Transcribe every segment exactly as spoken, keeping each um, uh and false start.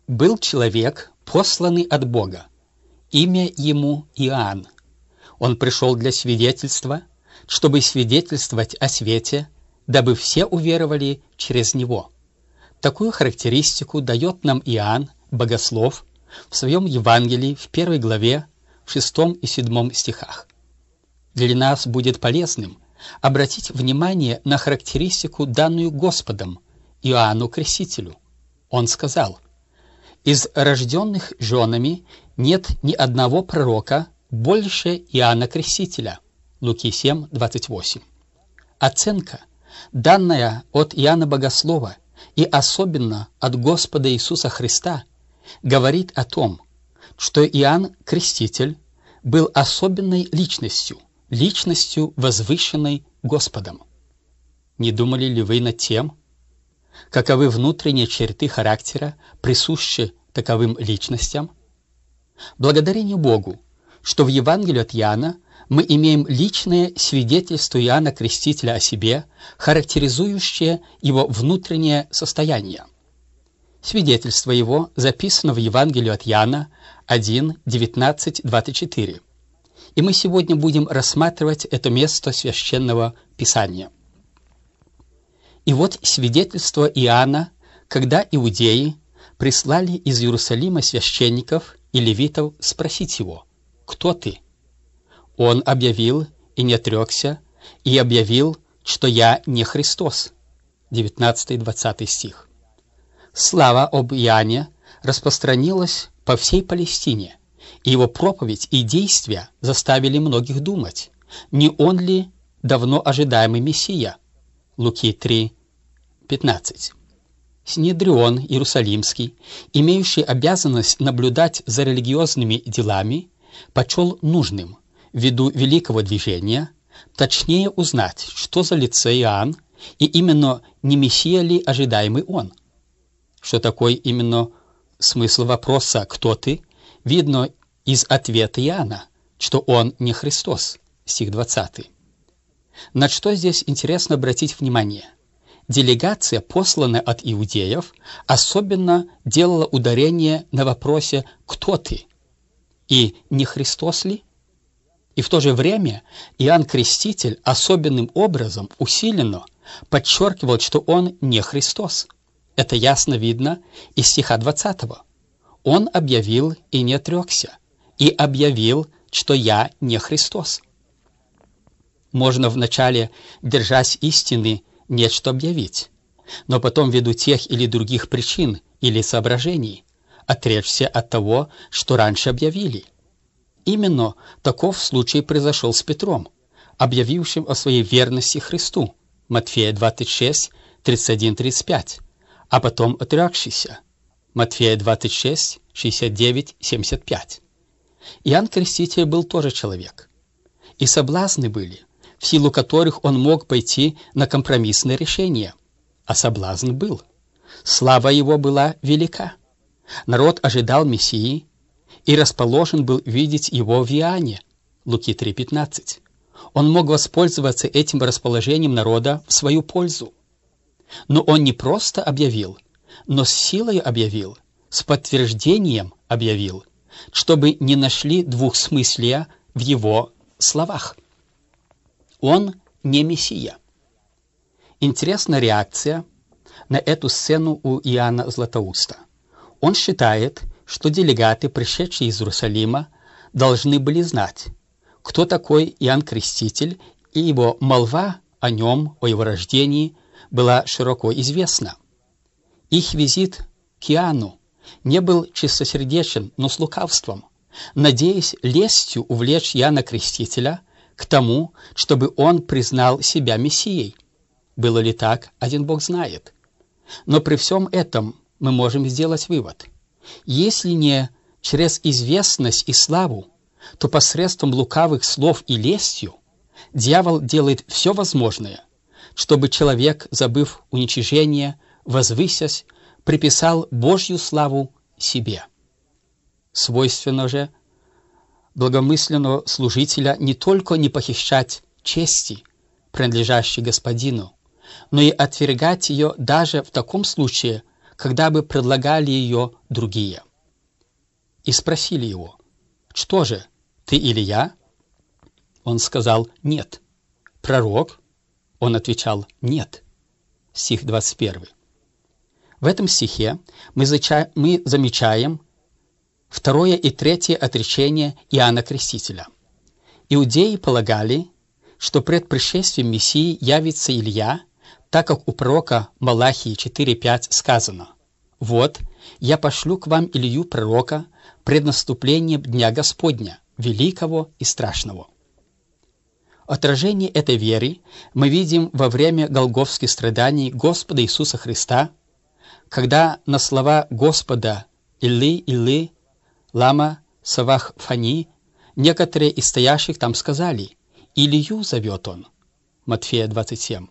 Был человек, посланный от Бога. Имя ему Иоанн. Он пришел для свидетельства, чтобы свидетельствовать о свете, дабы все уверовали через него. Такую характеристику дает нам Иоанн, богослов, в своем Евангелии в первой главе, в шестом и седьмом стихах. Для нас будет полезным обратить внимание на характеристику, данную Господом Иоанну Крестителю. Он сказал: «Из рожденных женами нет ни одного пророка больше Иоанна Крестителя». Луки семь, двадцать восемь. Оценка, данная от Иоанна Богослова и особенно от Господа Иисуса Христа, говорит о том, что Иоанн Креститель был особенной личностью, личностью, возвышенной Господом. Не думали ли вы над тем, каковы внутренние черты характера, присущи таковым личностям? Благодарение Богу, что в Евангелии от Иоанна мы имеем личное свидетельство Иоанна Крестителя о себе, характеризующее его внутреннее состояние. Свидетельство его записано в Евангелии от Иоанна один, девятнадцать, двадцать четыре. И мы сегодня будем рассматривать это место Священного Писания. И вот свидетельство Иоанна, когда иудеи прислали из Иерусалима священников и левитов спросить его: «Кто ты?» Он объявил и не отрекся, и объявил, что я не Христос. девятнадцатый-двадцатый стих. Слава об Иоанне распространилась по всей Палестине, и его проповедь и действия заставили многих думать, не он ли давно ожидаемый Мессия. Луки три, пятнадцать. Синедрион Иерусалимский, имеющий обязанность наблюдать за религиозными делами, почел нужным, ввиду великого движения, точнее узнать, что за лице Иоанн, и именно не Мессия ли ожидаемый он. Что такое именно смысл вопроса «Кто ты?» видно из ответа Иоанна, что он не Христос, стих двадцатый. На что здесь интересно обратить внимание? Делегация, посланная от иудеев, особенно делала ударение на вопросе «Кто ты?» и «Не Христос ли?» И в то же время Иоанн Креститель особенным образом усиленно подчеркивал, что он не Христос. Это ясно видно из стиха двадцатого. Он объявил и не отрекся, и объявил, что я не Христос. Можно вначале, держась истины, нечто объявить, но потом ввиду тех или других причин или соображений отречься от того, что раньше объявили. Именно таков случай произошел с Петром, объявившим о своей верности Христу, Матфея двадцать шесть, тридцать один тридцать пять, а потом отрекшийся, Матфея двадцать шесть, шестьдесят девять семьдесят пять. Иоанн Креститель был тоже человек, и соблазны были, в силу которых он мог пойти на компромиссное решение, а соблазн был. Слава его была велика. Народ ожидал Мессии и расположен был видеть его в Иоанне, Луки три пятнадцать. Он мог воспользоваться этим расположением народа в свою пользу. Но он не просто объявил, но с силой объявил, с подтверждением объявил, чтобы не нашли двухсмыслия в его словах. Он не Мессия. Интересна реакция на эту сцену у Иоанна Златоуста. Он считает, что делегаты, пришедшие из Иерусалима, должны были знать, кто такой Иоанн Креститель, и его молва о нем, о его рождении, была широко известна. Их визит к Иоанну не был чистосердечен, но с лукавством, надеясь лестью увлечь Иоанна Крестителя к тому, чтобы он признал себя Мессией. Было ли так, один Бог знает. Но при всем этом мы можем сделать вывод. Если не через известность и славу, то посредством лукавых слов и лестью дьявол делает все возможное, чтобы человек, забыв уничижение, возвысясь, приписал Божью славу себе. Свойственно же благомысленного служителя не только не похищать чести, принадлежащей господину, но и отвергать ее даже в таком случае, когда бы предлагали ее другие. И спросили его: «Что же, ты Илия?» Он сказал: «Нет». «Пророк?» Он отвечал: «Нет». Стих двадцать первый. В этом стихе мы, зача... мы замечаем второе и третье отречение Иоанна Крестителя. Иудеи полагали, что пред пришествием Мессии явится Илия, так как у пророка Малахии четыре пять сказано: «Вот, я пошлю к вам Илью пророка пред наступлением Дня Господня, великого и страшного». Отражение этой веры мы видим во время голгофских страданий Господа Иисуса Христа, когда на слова Господа «Илли, Илли, лама савахфани» некоторые из стоящих там сказали: «Илью зовет он». Матфея двадцать семь.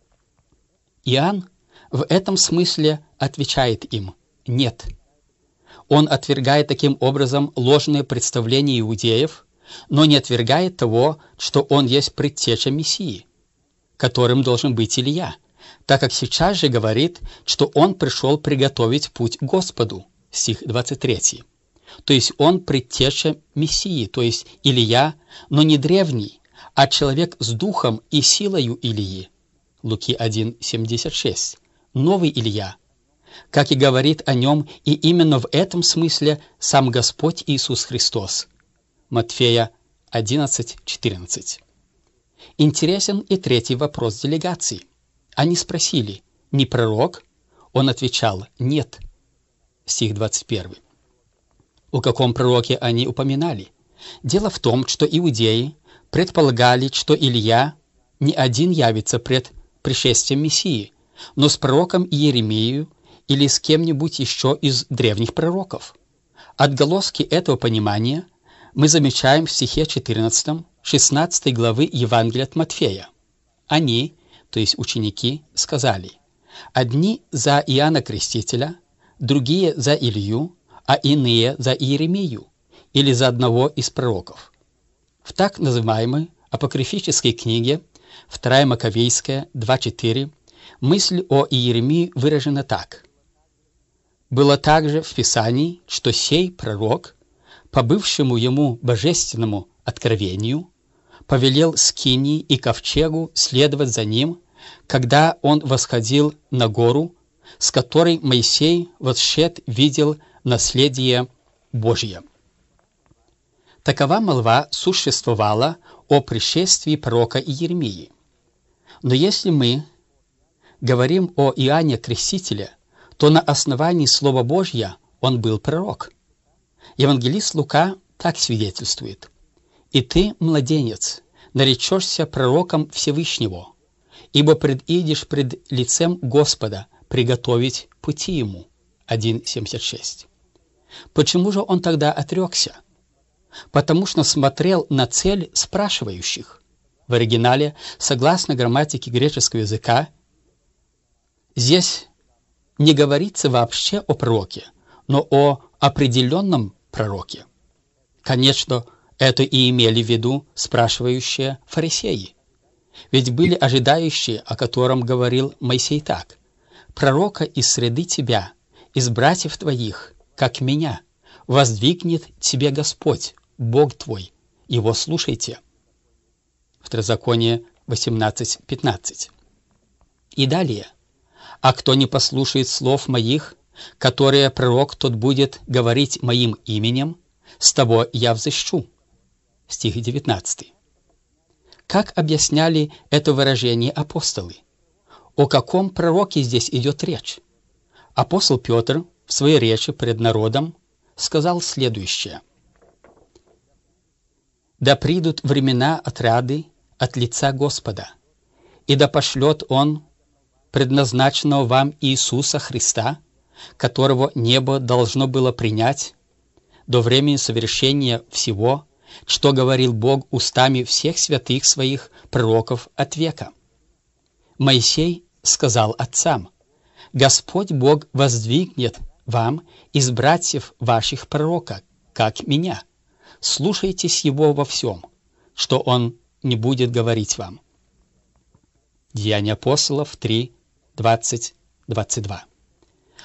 Иоанн в этом смысле отвечает им: «Нет». Он отвергает таким образом ложные представления иудеев, но не отвергает того, что он есть предтеча Мессии, которым должен быть Илия, так как сейчас же говорит, что он пришел приготовить путь к Господу, стих двадцать три. То есть он предтеча Мессии, то есть Илия, но не древний, а человек с духом и силою Илии, Луки один семьдесят шесть, новый Илия, как и говорит о нем и именно в этом смысле сам Господь Иисус Христос, Матфея одиннадцать четырнадцать. Интересен и третий вопрос делегации. Они спросили: «Не пророк?» Он отвечал: «Нет». Стих двадцать первый. О каком пророке они упоминали? Дело в том, что иудеи предполагали, что Илия не один явится пред пришествием Мессии, но с пророком Иеремией или с кем-нибудь еще из древних пророков. Отголоски этого понимания мы замечаем в стихе четырнадцатом шестнадцатой главы Евангелия от Матфея. Они, то есть ученики, сказали: «Одни за Иоанна Крестителя, другие за Илью, а иные за Иеремию или за одного из пророков». В так называемой апокрифической книге вторая Маковейская два четыре мысль о Иеремии выражена так: «Было также в Писании, что сей пророк, по бывшему ему божественному откровению, повелел скинии и ковчегу следовать за ним, когда он восходил на гору, с которой Моисей восшед видел наследие Божье». Такова молва существовала о пришествии пророка Иеремии. Но если мы говорим о Иоанне Крестителе, то на основании Слова Божьего он был пророк. Евангелист Лука так свидетельствует: «И ты, младенец, наречешься пророком Всевышнего, ибо предидешь пред лицем Господа приготовить пути ему». один семьдесят шесть. Почему же он тогда отрекся? Потому что смотрел на цель спрашивающих. В оригинале, согласно грамматике греческого языка, здесь не говорится вообще о пророке, но о определенном пророке. Конечно, это и имели в виду спрашивающие фарисеи. Ведь были ожидающие, о котором говорил Моисей так: «Пророка из среды тебя, из братьев твоих, как меня, воздвигнет тебе Господь, Бог твой, его слушайте». Второзаконие восемнадцать пятнадцать. И далее: «А кто не послушает слов моих, которые пророк тот будет говорить моим именем, с того я взыщу». Стих девятнадцатый. Как объясняли это выражение апостолы? О каком пророке здесь идет речь? Апостол Петр в своей речи пред народом сказал следующее: «Да придут времена отрады от лица Господа, и да пошлет Он предназначенного вам Иисуса Христа, которого небо должно было принять до времени совершения всего, что говорил Бог устами всех святых своих пророков от века. Моисей сказал отцам: Господь Бог воздвигнет вам из братьев ваших пророка, как меня. Слушайтесь его во всем, что он не будет говорить вам». Деяния апостолов три, двадцать, двадцать два.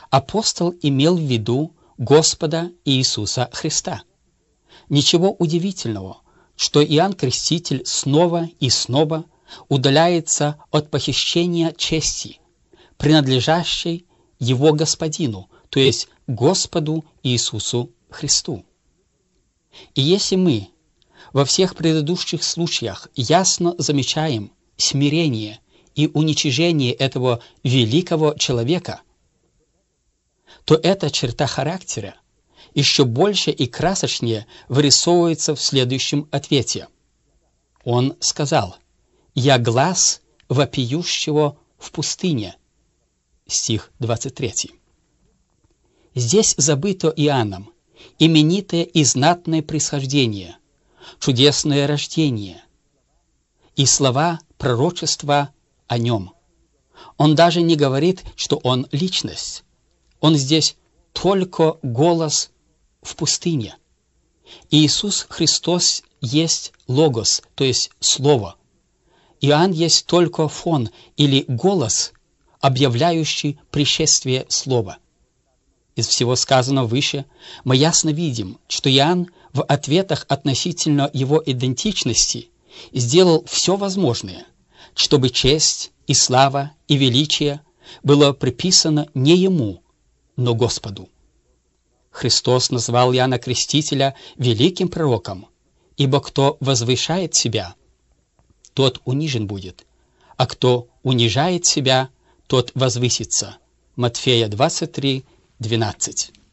апостол имел в виду Господа Иисуса Христа. Ничего удивительного, что Иоанн Креститель снова и снова удаляется от похищения чести, принадлежащей его Господину, то есть Господу Иисусу Христу. И если мы во всех предыдущих случаях ясно замечаем смирение и уничижение этого великого человека, то эта черта характера еще больше и красочнее вырисовывается в следующем ответе. Он сказал: «Я глас вопиющего в пустыне». Стих двадцать третий. Здесь забыто Иоанном именитое и знатное происхождение, чудесное рождение и слова пророчества о нем. Он даже не говорит, что он личность. Он здесь только голос в пустыне. Иисус Христос есть логос, то есть слово. Иоанн есть только фон или голос, объявляющий пришествие слова. Из всего сказанного выше мы ясно видим, что Иоанн в ответах относительно его идентичности сделал все возможное, чтобы честь и слава и величие было приписано не ему, но Господу. Христос назвал Иоанна Крестителя великим пророком, ибо кто возвышает себя, тот унижен будет, а кто унижает себя, тот возвысится. Матфея двадцать три, двенадцать.